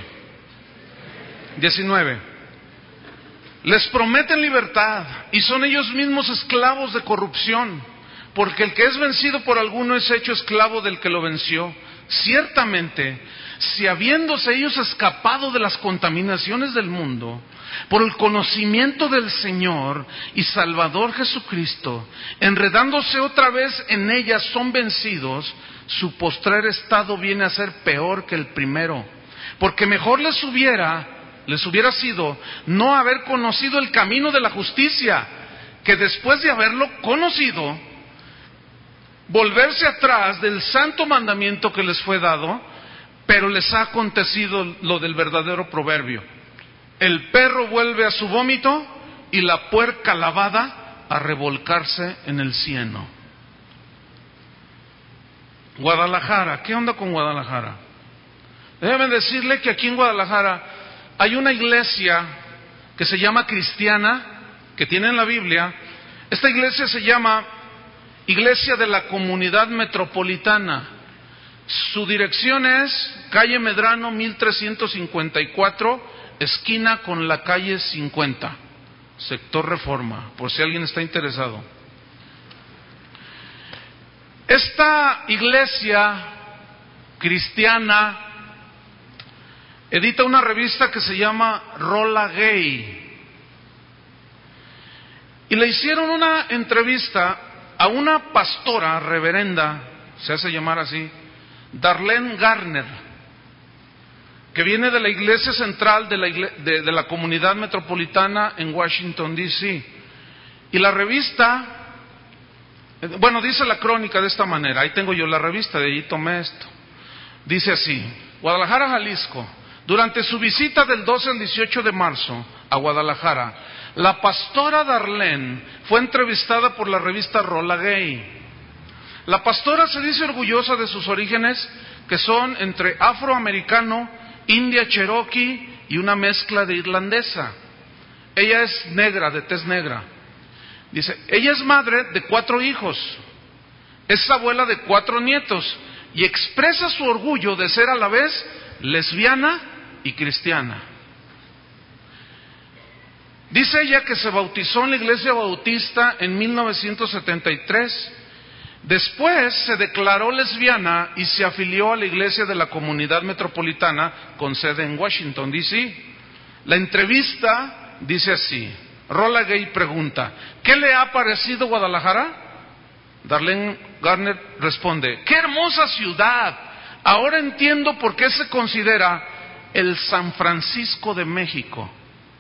19. Les prometen libertad y son ellos mismos esclavos de corrupción, porque el que es vencido por alguno es hecho esclavo del que lo venció. Ciertamente, si habiéndose ellos escapado de las contaminaciones del mundo, por el conocimiento del Señor y Salvador Jesucristo, enredándose otra vez en ellas son vencidos, su postrer estado viene a ser peor que el primero, porque mejor les hubiera sido no haber conocido el camino de la justicia, que después de haberlo conocido, volverse atrás del santo mandamiento que les fue dado. Pero les ha acontecido lo del verdadero proverbio: el perro vuelve a su vómito y la puerca lavada a revolcarse en el cieno. Guadalajara, ¿qué onda con Guadalajara? Déjame decirle que aquí en Guadalajara hay una iglesia que se llama cristiana, que tiene en la Biblia. Esta iglesia se llama Iglesia de la Comunidad Metropolitana. Su dirección es calle Medrano 1354, esquina con la calle 50, sector Reforma, por si alguien está interesado. Esta iglesia cristiana edita una revista que se llama Rola Gay, y le hicieron una entrevista a una pastora reverenda, se hace llamar así, Darlene Garner, que viene de la iglesia central de la comunidad metropolitana en Washington, D.C. Y la revista, dice la crónica de esta manera, ahí tengo yo la revista, de ahí tomé esto. Dice así: Guadalajara, Jalisco. Durante su visita del 12 al 18 de marzo a Guadalajara, la pastora Darlene fue entrevistada por la revista Rola Gay. La pastora se dice orgullosa de sus orígenes, que son entre afroamericano, india cherokee y una mezcla de irlandesa. Ella es negra, de tez negra. Dice, ella es madre de 4 hijos, es abuela de 4 nietos y expresa su orgullo de ser a la vez lesbiana y cristiana. Dice ella que se bautizó en la iglesia bautista en 1973. Después se declaró lesbiana y se afilió a la iglesia de la comunidad metropolitana con sede en Washington, D.C. La entrevista dice así: Rola Gay pregunta, ¿qué le ha parecido Guadalajara? Darlene Garner responde, ¡qué hermosa ciudad! Ahora entiendo por qué se considera el San Francisco de México.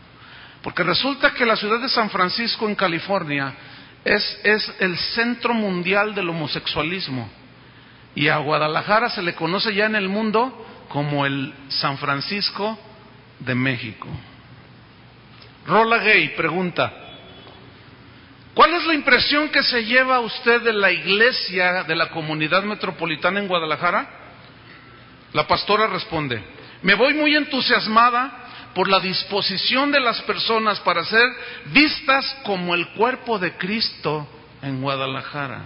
Porque resulta que la ciudad de San Francisco en California es el centro mundial del homosexualismo. Y a Guadalajara se le conoce ya en el mundo como el San Francisco de México. Rola Gay pregunta: ¿cuál es la impresión que se lleva usted de la iglesia de la comunidad metropolitana en Guadalajara? La pastora responde: me voy muy entusiasmada por la disposición de las personas para ser vistas como el cuerpo de Cristo en Guadalajara.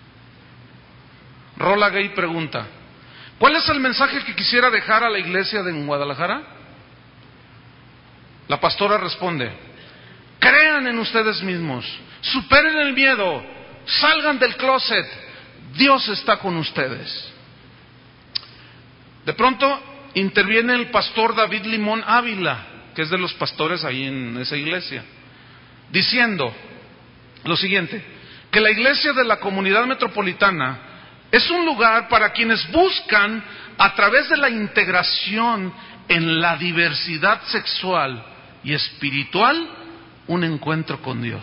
Rola Gay pregunta: ¿cuál es el mensaje que quisiera dejar a la iglesia de Guadalajara? La pastora responde: crean en ustedes mismos, superen el miedo, salgan del closet, Dios está con ustedes. De pronto interviene el pastor David Limón Ávila, que es de los pastores ahí en esa iglesia, diciendo lo siguiente: que la iglesia de la comunidad metropolitana es un lugar para quienes buscan, a través de la integración en la diversidad sexual y espiritual, un encuentro con Dios.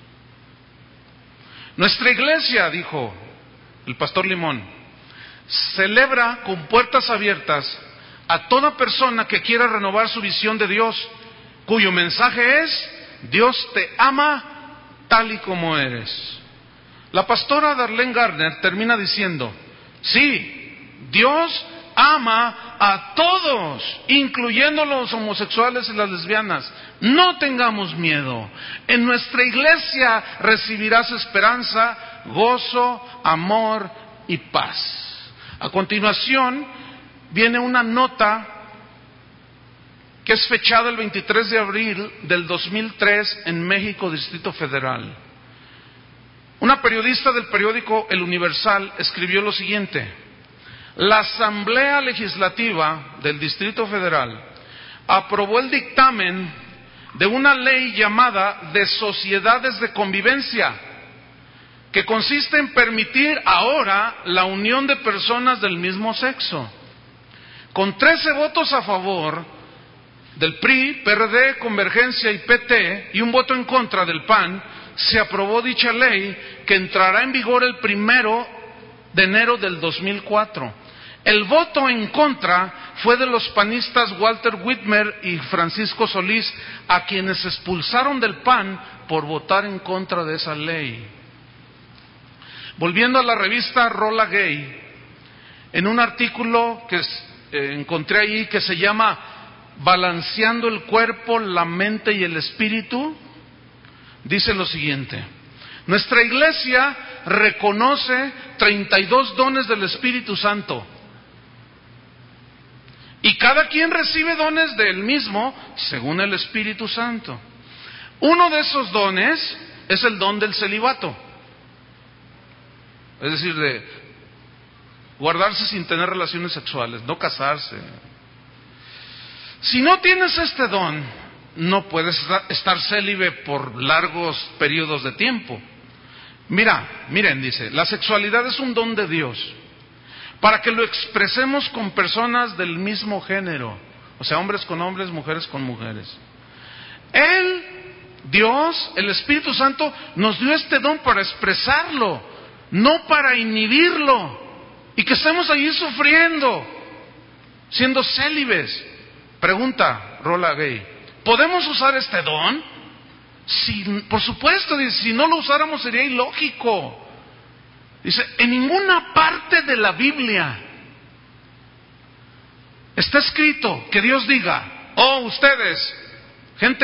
Nuestra iglesia, dijo el pastor Limón, celebra con puertas abiertas a toda persona que quiera renovar su visión de Dios, cuyo mensaje es: Dios te ama tal y como eres. La pastora Darlene Gardner termina diciendo: sí, Dios ama a todos, incluyendo los homosexuales y las lesbianas. No tengamos miedo. En nuestra iglesia recibirás esperanza, gozo, amor y paz. A continuación viene una nota que es fechada el 23 de abril del 2003 en México, Distrito Federal. Una periodista del periódico El Universal escribió lo siguiente: la Asamblea Legislativa del Distrito Federal aprobó el dictamen de una ley llamada de sociedades de convivencia, que consiste en permitir ahora la unión de personas del mismo sexo. Con 13 votos a favor del PRI, PRD, Convergencia y PT, y un voto en contra del PAN, se aprobó dicha ley, que entrará en vigor el 1 de enero del 2004. El voto en contra fue de los panistas Walter Whitmer y Francisco Solís, a quienes expulsaron del PAN por votar en contra de esa ley. Volviendo a la revista Rola Gay, en un artículo que encontré ahí que se llama Balanceando el cuerpo, la mente y el espíritu, dice lo siguiente: nuestra iglesia reconoce 32 dones del Espíritu Santo, y cada quien recibe dones del mismo según el Espíritu Santo. Uno de esos dones es el don del celibato, es decir, de guardarse sin tener relaciones sexuales, no casarse. Si no tienes este don, no puedes estar célibe por largos periodos de tiempo. Miren, dice, la sexualidad es un don de Dios para que lo expresemos con personas del mismo género, o sea, hombres con hombres, mujeres con mujeres. Él, Dios, el Espíritu Santo, nos dio este don para expresarlo, no para inhibirlo y que estemos allí sufriendo, siendo célibes. Pregunta Rola Gay: ¿podemos usar este don? Sí, por supuesto, dice, si no lo usáramos sería ilógico. Dice, en ninguna parte de la Biblia está escrito que Dios diga: oh, ustedes, gente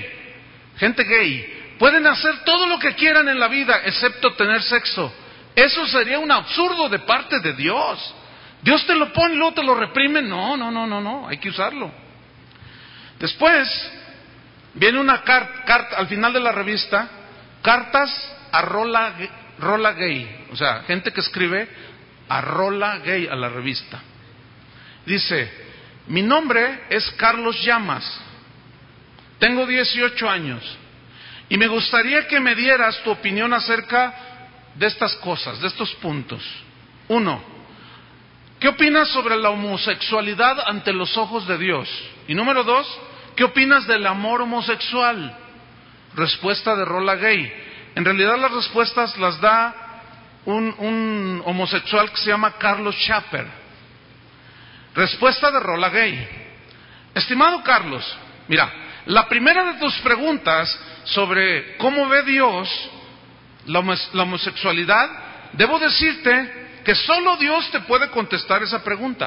gay, pueden hacer todo lo que quieran en la vida excepto tener sexo. Eso sería un absurdo de parte de Dios. Dios te lo pone y luego te lo reprime. No, hay que usarlo. Después viene una carta al final de la revista, cartas a Rola Gay, o sea, gente que escribe a Rola Gay, a la revista. Dice: mi nombre es Carlos Llamas, tengo 18 años y me gustaría que me dieras tu opinión acerca de estas cosas, de estos puntos. 1. ¿Qué opinas sobre la homosexualidad ante los ojos de Dios? Y número 2, ¿qué opinas del amor homosexual? Respuesta de Rolla Gay. En realidad las respuestas las da un homosexual que se llama Carlos Chaper. Respuesta de Rolla Gay. Estimado Carlos, mira, la primera de tus preguntas sobre cómo ve Dios la homosexualidad, debo decirte que solo Dios te puede contestar esa pregunta.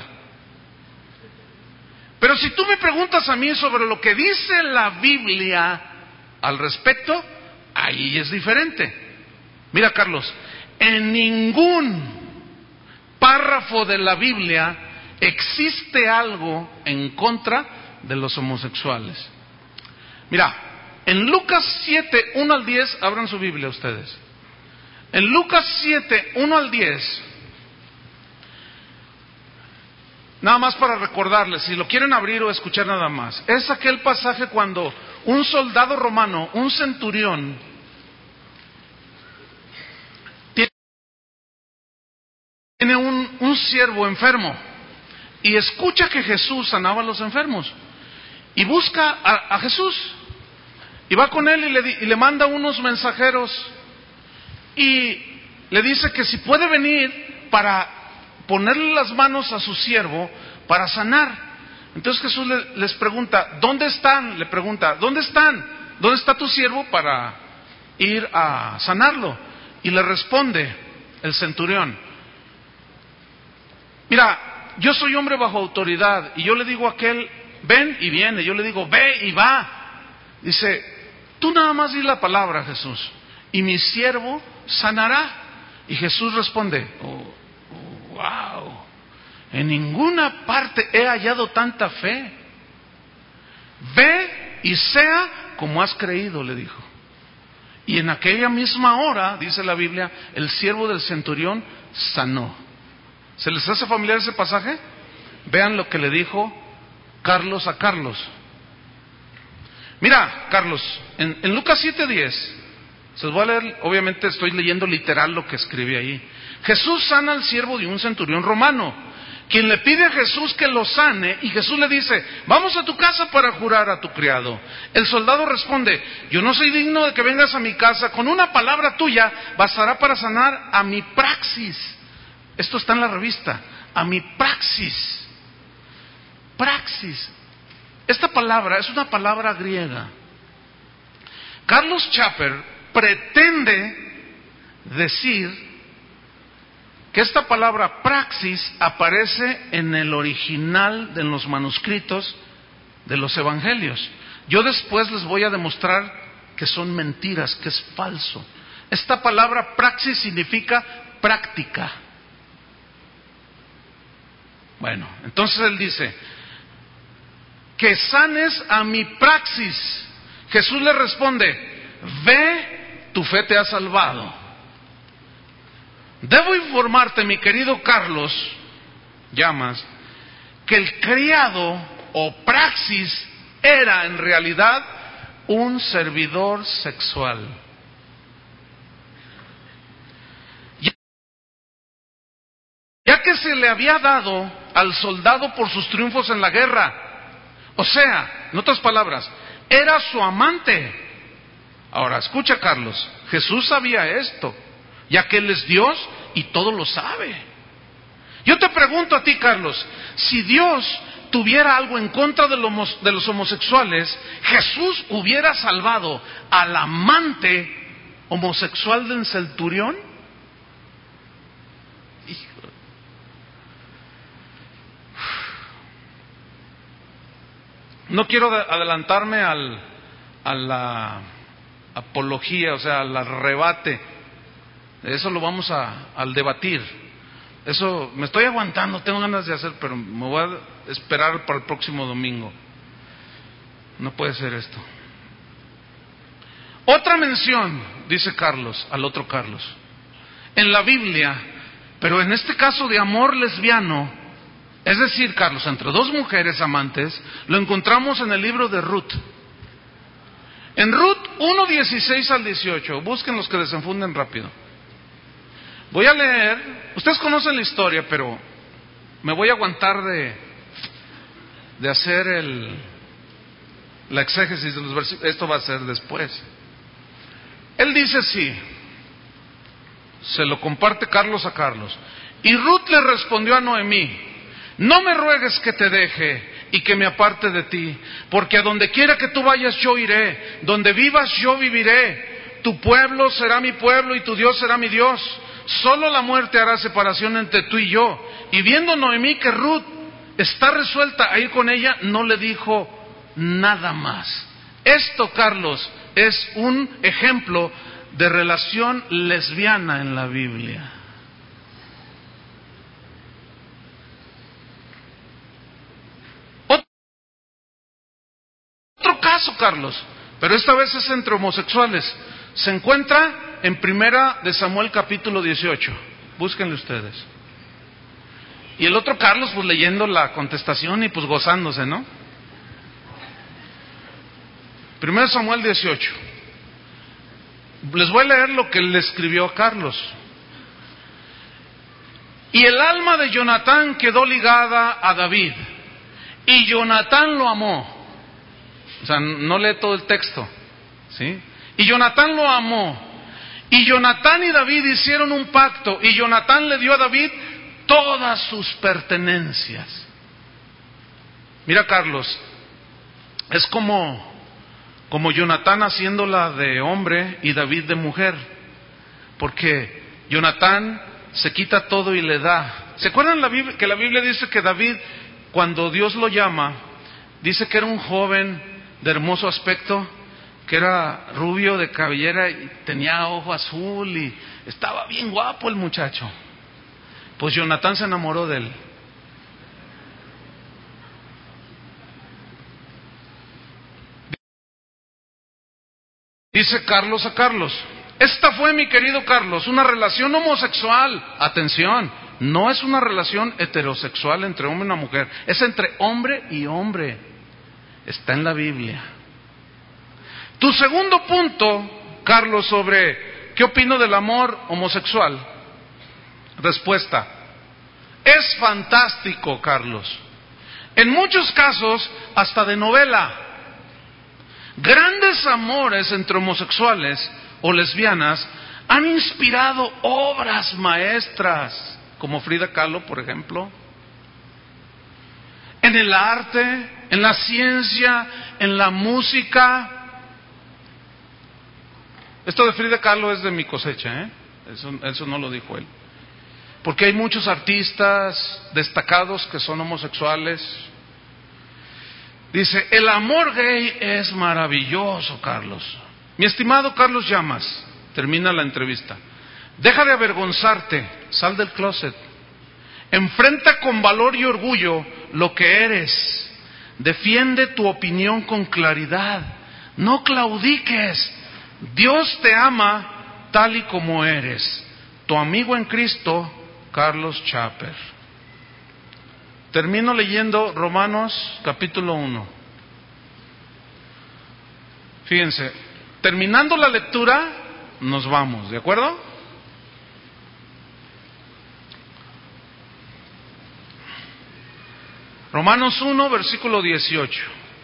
Pero si tú me preguntas a mí sobre lo que dice la Biblia al respecto, ahí es diferente. Mira, Carlos, en ningún párrafo de la Biblia existe algo en contra de los homosexuales. Mira, en Lucas 7, 1 al 10, abran su Biblia ustedes. En Lucas 7, 1 al 10, nada más para recordarles, si lo quieren abrir o escuchar nada más, es aquel pasaje cuando un soldado romano, un centurión, tiene un siervo enfermo y escucha que Jesús sanaba a los enfermos y busca a Jesús y va con él y le manda unos mensajeros y le dice que si puede venir para ponerle las manos a su siervo para sanar. Entonces Jesús les pregunta, ¿dónde están? Le pregunta, ¿dónde están? ¿Dónde está tu siervo para ir a sanarlo? Y le responde el centurión, mira, yo soy hombre bajo autoridad y yo le digo a aquel, ven y viene, yo le digo, ve y va. Dice, tú nada más di la palabra, Jesús, y mi siervo sanará. Y Jesús responde, wow, en ninguna parte he hallado tanta fe. Ve y sea como has creído, le dijo. Y en aquella misma hora, dice la Biblia, el siervo del centurión sanó. ¿Se les hace familiar ese pasaje? Vean lo que le dijo Carlos a Carlos. Mira, Carlos, en Lucas 7:10, se los voy a leer, obviamente estoy leyendo literal lo que escribí ahí. Jesús sana al siervo de un centurión romano, quien le pide a Jesús que lo sane, y Jesús le dice, vamos a tu casa para jurar a tu criado. El soldado responde, yo no soy digno de que vengas a mi casa, con una palabra tuya bastará para sanar a mi praxis. Esto está en la revista, a mi praxis. Praxis. Esta palabra es una palabra griega. Carlos Chaper pretende decir que esta palabra praxis aparece en el original de los manuscritos de los evangelios. Yo después les voy a demostrar que son mentiras, que es falso. Esta palabra praxis significa práctica. Bueno, entonces él dice, que sanes a mi praxis. Jesús le responde, ve, tu fe te ha salvado. Debo informarte, mi querido Carlos Llamas, que el criado o praxis era en realidad un servidor sexual. Ya que se le había dado al soldado por sus triunfos en la guerra. O sea, en otras palabras, era su amante. Ahora, escucha, Carlos, Jesús sabía esto, ya que Él es Dios y todo lo sabe. Yo te pregunto a ti, Carlos, si Dios tuviera algo en contra de los homosexuales, ¿Jesús hubiera salvado al amante homosexual del centurión? No quiero adelantarme a la apología, o sea, al rebate. Eso lo vamos al debatir. Eso me estoy aguantando, tengo ganas de hacer, pero me voy a esperar para el próximo domingo. No puede ser esto. Otra mención, dice Carlos, al otro Carlos, en la Biblia, pero en este caso de amor lesbiano. Es decir, Carlos, entre dos mujeres amantes, lo encontramos en el libro de Ruth. En Ruth 1:16 al 18, busquen los que desenfunden rápido. Voy a leer, ustedes conocen la historia, pero me voy a aguantar de hacer la exégesis de los versículos, esto va a ser después. Él dice sí, se lo comparte Carlos a Carlos. Y Ruth le respondió a Noemí: no me ruegues que te deje y que me aparte de ti, porque a donde quiera que tú vayas yo iré, donde vivas yo viviré, tu pueblo será mi pueblo y tu Dios será mi Dios. Solo la muerte hará separación entre tú y yo. Y viendo Noemí que Ruth está resuelta a ir con ella, no le dijo nada más. Esto, Carlos, es un ejemplo de relación lesbiana en la Biblia. Otro caso, Carlos, pero esta vez es entre homosexuales. Se encuentra en Primera de Samuel capítulo 18. Búsquenle ustedes. Y el otro Carlos, pues leyendo la contestación y pues gozándose, ¿no? Primero Samuel 18. Les voy a leer lo que le escribió a Carlos. Y el alma de Jonatán quedó ligada a David, y Jonatán lo amó. O sea, no lee todo el texto, ¿sí? Y Jonatán lo amó. Y Jonatán y David hicieron un pacto, y Jonatán le dio a David todas sus pertenencias. Mira, Carlos, es como Jonatán haciéndola de hombre y David de mujer, porque Jonatán se quita todo y le da. ¿Se acuerdan que la Biblia dice que David, cuando Dios lo llama, dice que era un joven de hermoso aspecto, que era rubio de cabellera y tenía ojo azul y estaba bien guapo el muchacho? Pues Jonatán se enamoró de él. Dice Carlos a Carlos: esta fue, mi querido Carlos, una relación homosexual. Atención, no es una relación heterosexual entre hombre y una mujer, es entre hombre y hombre. Está en la Biblia. Tu segundo punto, Carlos, sobre qué opino del amor homosexual. Respuesta: es fantástico, Carlos. En muchos casos, hasta de novela. Grandes amores entre homosexuales o lesbianas han inspirado obras maestras, como Frida Kahlo, por ejemplo, en el arte, en la ciencia, en la música. Esto de Frida Kahlo es de mi cosecha, ¿eh? Eso no lo dijo él. Porque hay muchos artistas destacados que son homosexuales. Dice: el amor gay es maravilloso, Carlos. Mi estimado Carlos Llamas, termina la entrevista: deja de avergonzarte, sal del closet. Enfrenta con valor y orgullo lo que eres. Defiende tu opinión con claridad. No claudiques. Dios te ama tal y como eres. Tu amigo en Cristo, Carlos Chaper. Termino leyendo Romanos capítulo 1. Fíjense, terminando la lectura, nos vamos, ¿de acuerdo? Romanos 1, versículo 18.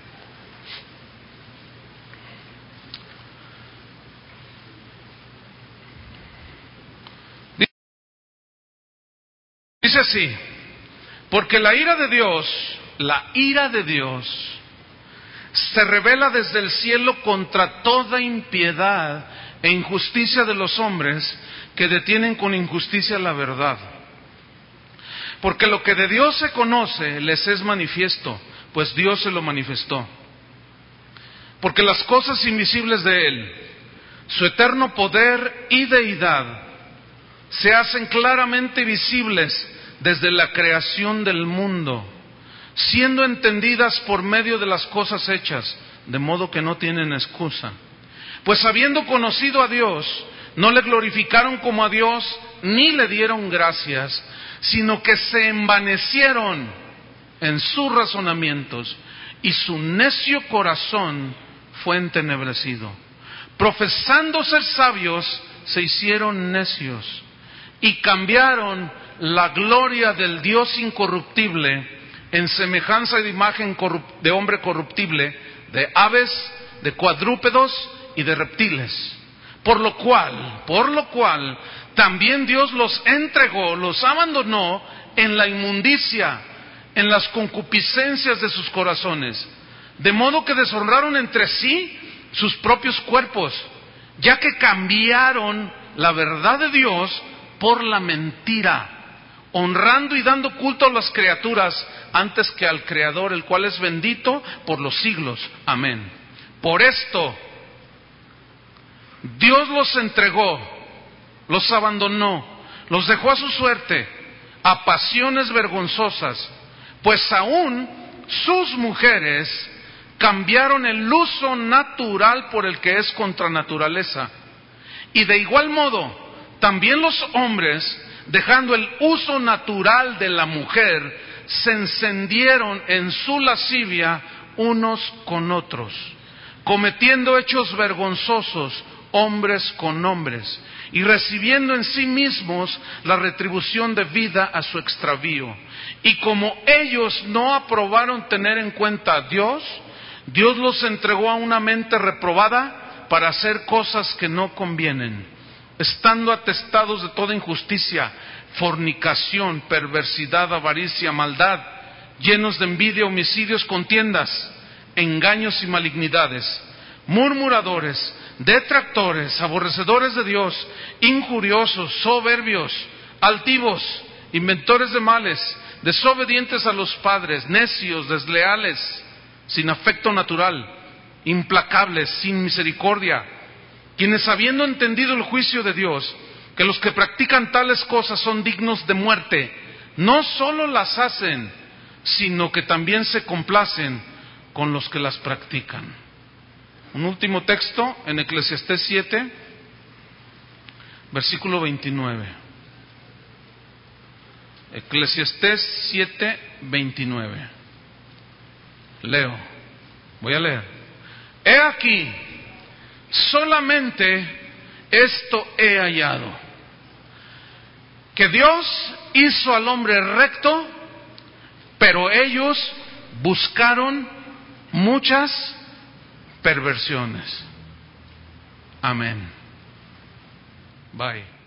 Dice así: porque la ira de Dios se revela desde el cielo contra toda impiedad e injusticia de los hombres que detienen con injusticia la verdad. Porque lo que de Dios se conoce les es manifiesto, pues Dios se lo manifestó. Porque las cosas invisibles de Él, su eterno poder y deidad, se hacen claramente visibles desde la creación del mundo, siendo entendidas por medio de las cosas hechas, de modo que no tienen excusa. Pues habiendo conocido a Dios, no le glorificaron como a Dios, ni le dieron gracias, sino que se envanecieron en sus razonamientos, y su necio corazón fue entenebrecido. Profesando ser sabios, se hicieron necios, y cambiaron la gloria del Dios incorruptible en semejanza de imagen de hombre corruptible, de aves, de cuadrúpedos y de reptiles. Por lo cual, también Dios los entregó, los abandonó en la inmundicia, en las concupiscencias de sus corazones, de modo que deshonraron entre sí sus propios cuerpos, ya que cambiaron la verdad de Dios por la mentira, honrando y dando culto a las criaturas antes que al Creador, el cual es bendito por los siglos. Amén. Por esto, Dios los entregó, los abandonó, los dejó a su suerte, a pasiones vergonzosas, pues aún sus mujeres cambiaron el uso natural por el que es contra naturaleza. Y de igual modo, también los hombres, dejando el uso natural de la mujer, se encendieron en su lascivia unos con otros, cometiendo hechos vergonzosos hombres con hombres, y recibiendo en sí mismos la retribución debida a su extravío. Y como ellos no aprobaron tener en cuenta a Dios, Dios los entregó a una mente reprobada para hacer cosas que no convienen, estando atestados de toda injusticia, fornicación, perversidad, avaricia, maldad, llenos de envidia, homicidios, contiendas, engaños y malignidades, murmuradores, detractores, aborrecedores de Dios, injuriosos, soberbios, altivos, inventores de males, desobedientes a los padres, necios, desleales, sin afecto natural, implacables, sin misericordia, quienes habiendo entendido el juicio de Dios, que los que practican tales cosas son dignos de muerte, no solo las hacen, sino que también se complacen con los que las practican. Un último texto en Eclesiastés 7, versículo 29. Eclesiastés 7, 29. Voy a leer. He aquí, solamente esto he hallado, que Dios hizo al hombre recto, pero ellos buscaron muchas perversiones. Amén. Bye.